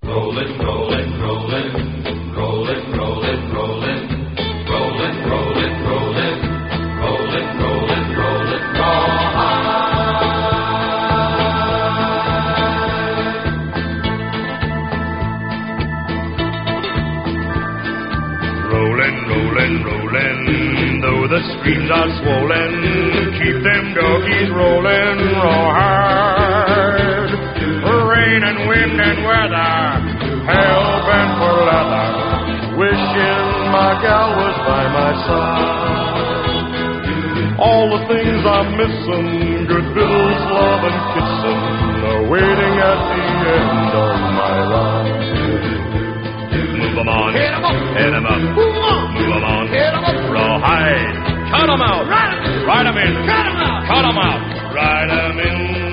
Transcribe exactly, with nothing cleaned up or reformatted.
Rollin', rollin', rollin', rollin', rollin', rollin', rollin', rollin', rollin', rollin', rollin', rollin', Rollin', rollin', rollin', though the streams are swollen, keep them doggies rollin' rawhide. Rain and wind and weather, hell-bent for leather, wishing my gal was by my side. All the things I'm missing, good bills, love and kissing, are waiting at the end of my ride. Move 'em on, hit 'em up, hit 'em up, move 'em on, move 'em on, hit 'em up, rawhide, cut 'em out, ride 'em in, ride 'em in, cut 'em out, cut 'em out, ride 'em in.